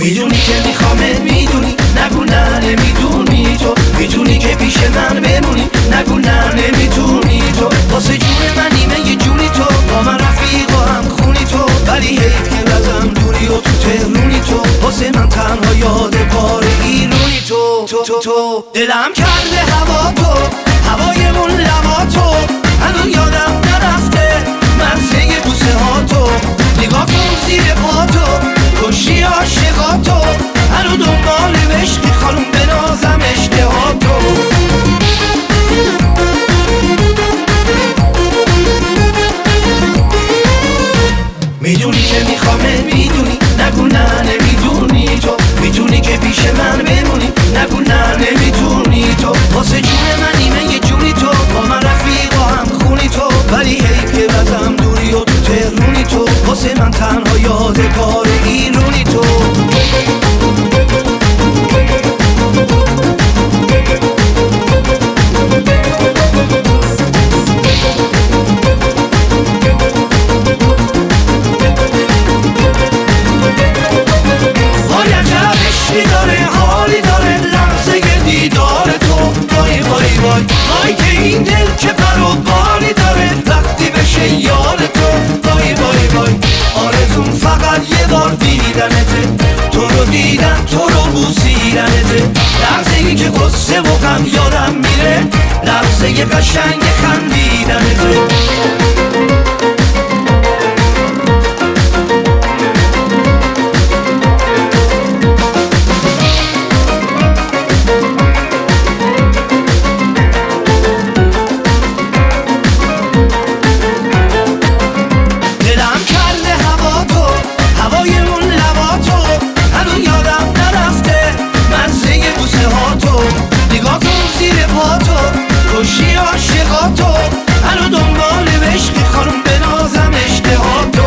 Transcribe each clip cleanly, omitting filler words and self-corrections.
میدونی که میخوامت، میدونی نگو نه نمیدونی تو، میدونی که پیش من بمونی نگو نه نمیتونی تو، واسه جون من نیمه یه جونی تو، با من رفیق و هم خونی تو، ولی حیف که بزم دوری و تو تهرونی تو، واسه من تنها یاد کار ایرونی تو دلم کرده هوا تو، هوایمون لبا تو، هنو یادم نرفته مرزه بوسه ها تو، نگاه کن زیر پا تو، کشی عاشقا تو، هنو دنبال عشقی خانوم بنازم اشتها تو. میدونی که میخوامت، میدونی نگو نه نمیدونی تو، میدونی که پیش من بمونی نگو نه نمیتونی تو، واسه جون من نیمه یه جونی تو، با من رفیق و هم خونی تو، ولی حیف که بزم دوری و تو تهرونی تو، واسه من تنها یادگار ایرونی تو. وای که این دل چه پر و بالی داره وقتی بشه یار تو، وای وای وای آرزون فقط یه بار دیدنته، تو رو دیدم تو رو بوسیدنته، لحظه ای که قصه و غم یادم میره، لحظه ی قشنگ خندیدنته. کشی عاشقا تو، هنو دنبال عشقی خانوم بنازم اشتها تو.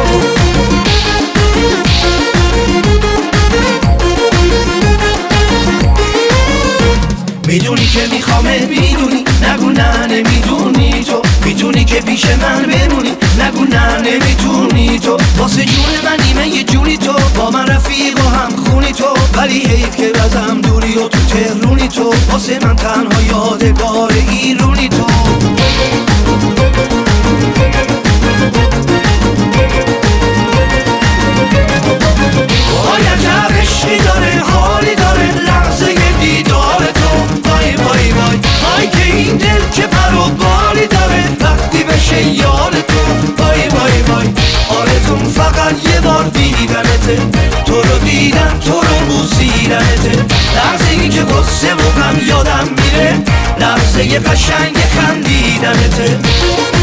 میدونی که میخوامت، میدونی نگو نه نمیدونی تو، میدونی که پیش من بمونی نگو نه نمیتونی تو، واسه جون من نیمه یه جونی تو، با من رفیق و هم خونی تو، ولی حیف که بزم دوری و تو تهرونی تو، واسه من تنها یادگار ایرونی تو. وای عجب عشقی داره حالی داره لحظه دیدار تو، وای وای وای وای که این دل چه پر و بالی داره وقتی بشه یار تو، وای وای وای آرزون فقط یه بار دیدنته، تو رو دیدم تو رو بوسیدنته، لحظه ای که قصه و غم یادم میره، لحظه ی قشنگ خندیدنته.